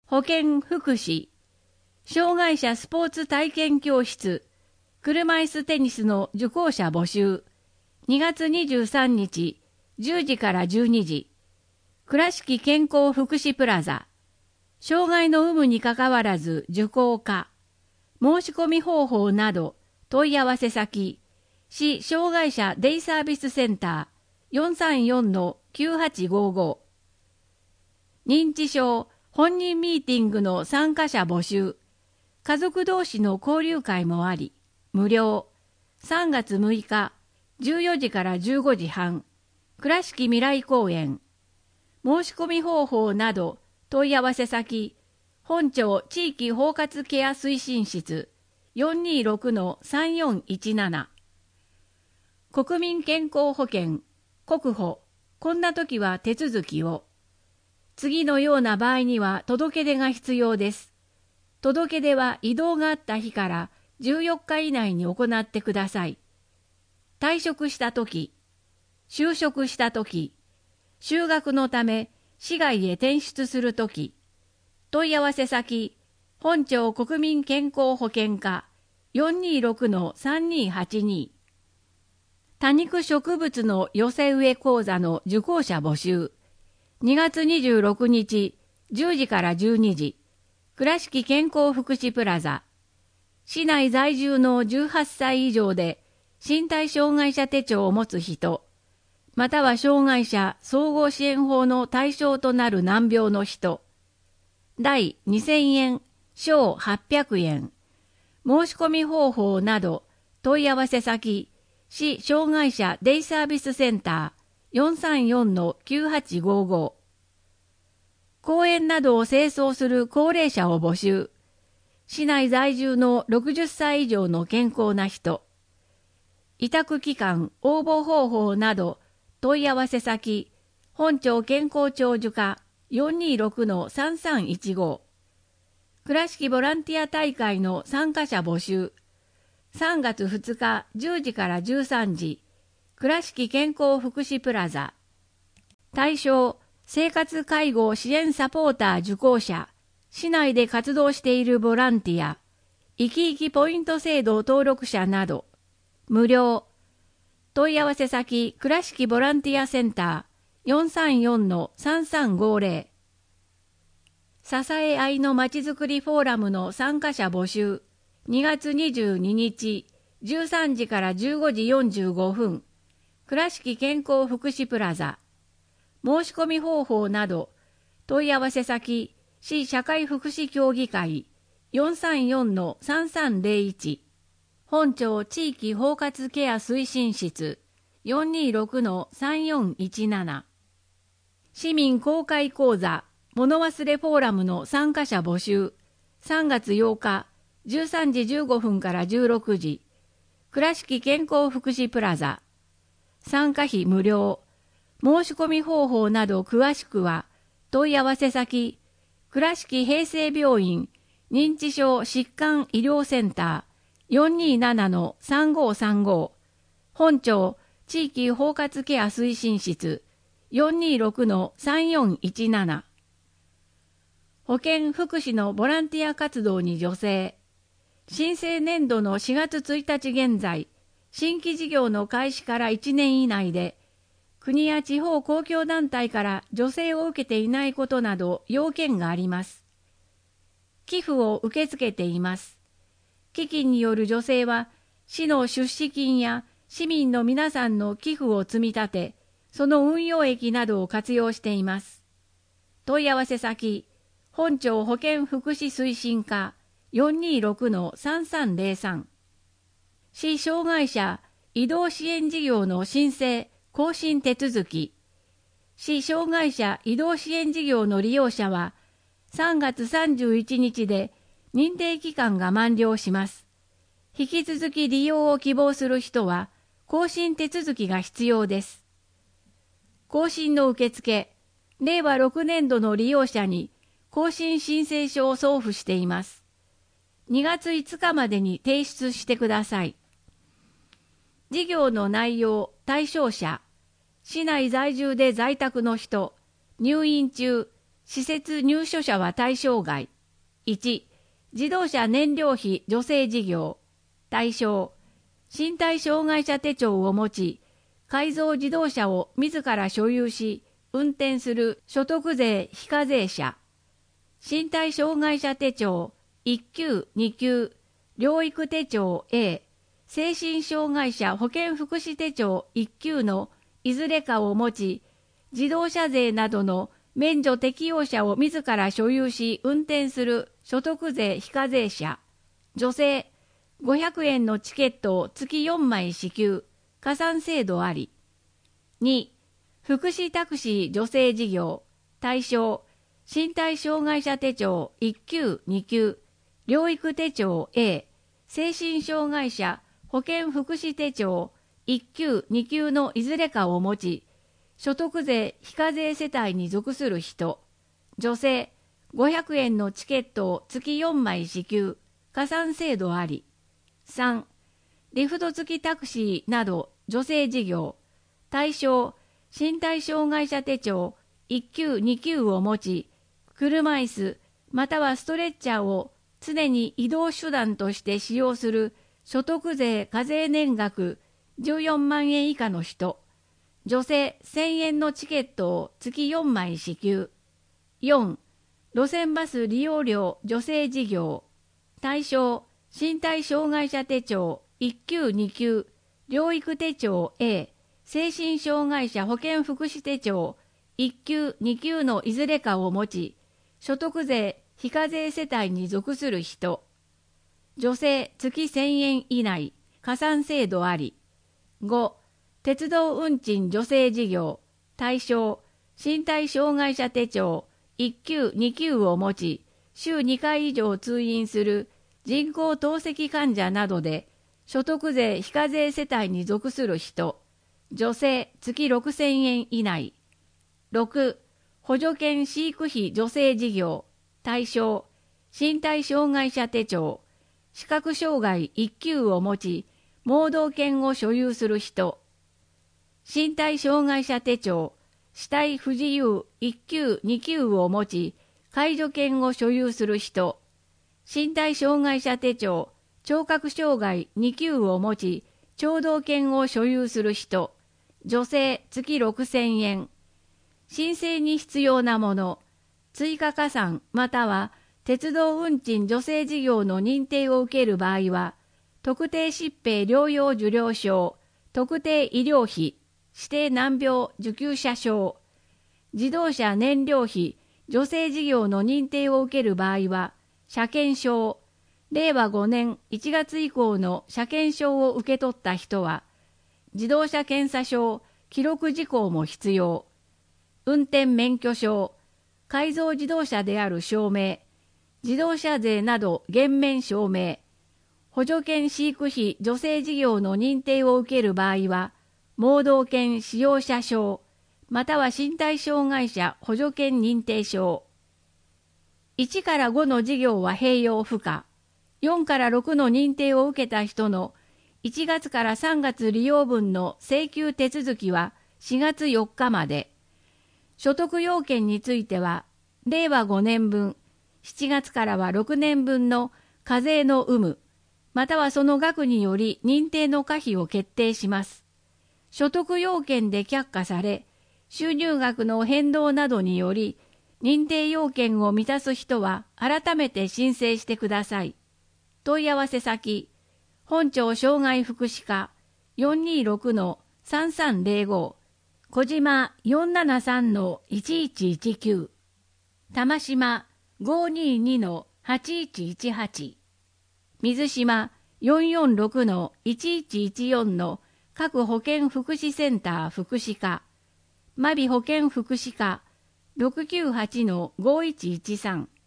保健福祉、障害者スポーツ体験教室、車椅子テニスの受講者募集。2月23日、10時から12時。倉敷健康福祉プラザ。障害の有無にかかわらず受講可。申し込み方法など、問い合わせ先、市障害者デイサービスセンター 434-9855。認知症本人ミーティングの参加者募集。家族同士の交流会もあり、無料。3月6日、14時から15時半。倉敷未来公園。申し込み方法など、問い合わせ先、本庁地域包括ケア推進室 426-3417。国民健康保険、国保、こんな時は手続きを。次のような場合には届け出が必要です。届け出は異動があった日から14日以内に行ってください。退職したとき、就職したとき、就学のため市外へ転出するとき、問い合わせ先、本庁国民健康保険課 426-3282。多肉植物の寄せ植え講座の受講者募集。2月26日、10時から12時。倉敷健康福祉プラザ。市内在住の18歳以上で身体障害者手帳を持つ人、または障害者総合支援法の対象となる難病の人。代2000円、小800円。申し込み方法など問い合わせ先、市障害者デイサービスセンター 434-9855。公園などを清掃する高齢者を募集。市内在住の60歳以上の健康な人。委託期間、応募方法など問い合わせ先、本庁健康長寿課 426-3315。倉敷ボランティア大会の参加者募集。3月2日10時から13時。倉敷健康福祉プラザ。対象、生活介護支援サポーター受講者、市内で活動しているボランティア、いきいきポイント制度登録者など、無料。問い合わせ先、倉敷ボランティアセンター 434-3350。支え合いのまちづくりフォーラムの参加者募集。2月22日、13時から15時45分。倉敷健康福祉プラザ。申し込み方法など、問い合わせ先、市社会福祉協議会 434-3301。本庁地域包括ケア推進室 426-3417。市民公開講座、物忘れフォーラムの参加者募集。3月8日、13時15分から16時。倉敷健康福祉プラザ。参加費無料。申し込み方法など詳しくは、問い合わせ先、倉敷平成病院認知症疾患医療センター 427-3535。本庁地域包括ケア推進室 426-3417。保健福祉のボランティア活動に助成。申請年度の4月1日現在、新規事業の開始から1年以内で、国や地方公共団体から助成を受けていないことなど要件があります。寄付を受け付けています。基金による助成は、市の出資金や市民の皆さんの寄付を積み立て、その運用益などを活用しています。問い合わせ先、本庁保健福祉推進課 426-3303。市障害者移動支援事業の申請更新手続き。市障害者移動支援事業の利用者は3月31日で認定期間が満了します。引き続き利用を希望する人は更新手続きが必要です。更新の受付、令和6年度の利用者に更新申請書を送付しています。2月5日までに提出してください。事業の内容、対象者、市内在住で在宅の人、入院中、 施設入所者は対象外。1、自動車燃料費助成事業。対象、身体障害者手帳を持ち、改造自動車を自ら所有し、運転する所得税非課税者。身体障害者手帳1級、2級、療育手帳 A、精神障害者保健福祉手帳1級のいずれかを持ち、自動車税などの免除適用者を自ら所有し運転する所得税非課税者。女性、500円のチケットを月4枚支給、加算制度あり。2、福祉タクシー助成事業。対象、身体障害者手帳1級、2級、療育手帳 A、精神障害者保健福祉手帳1級、2級のいずれかを持ち、所得税非課税世帯に属する人。女性、500円のチケットを月4枚支給、加算制度あり。3、リフト付きタクシーなど助成事業。対象、身体障害者手帳1級、2級を持ち、車椅子またはストレッチャーを常に移動手段として使用する所得税課税年額14万円以下の人。女性1000円のチケットを月4枚支給。4、路線バス利用料助成事業。対象、身体障害者手帳1級、2級、療育手帳 A、精神障害者保健福祉手帳1級、2級のいずれかを持ち、所得税非課税世帯に属する人。女性月1000円以内、加算制度あり。5、鉄道運賃助成事業。対象、身体障害者手帳1級、2級を持ち、週2回以上通院する人工透析患者などで、所得税非課税世帯に属する人。女性月6000円以内。6、補助犬飼育費助成事業。対象、身体障害者手帳、視覚障害1級を持ち、盲導犬を所有する人。身体障害者手帳、肢体不自由1級、2級を持ち、介助犬を所有する人。身体障害者手帳、聴覚障害2級を持ち、聴導犬を所有する人。女性月6000円。申請に必要なもの、追加加算または鉄道運賃助成事業の認定を受ける場合は、特定疾病療養受領証、特定医療費、指定難病受給者証、自動車燃料費助成事業の認定を受ける場合は、車検証、令和5年1月以降の車検証を受け取った人は、自動車検査証、記録事項も必要。運転免許証、改造自動車である証明、自動車税など減免証明、補助犬飼育費助成事業の認定を受ける場合は、盲導犬使用者証、または身体障害者補助犬認定証。1から5の事業は併用不可。4から6の認定を受けた人の1月から3月利用分の請求手続きは4月4日まで。所得要件については、令和5年分、7月からは6年分の課税の有無、またはその額により認定の可否を決定します。所得要件で却下され、収入額の変動などにより、認定要件を満たす人は改めて申請してください。問い合わせ先、本庁障害福祉課 426-3305 小島 473-1119 玉島 522-8118 水島 446-1114 の各保健福祉センター福祉課、真備保健福祉課 698-5113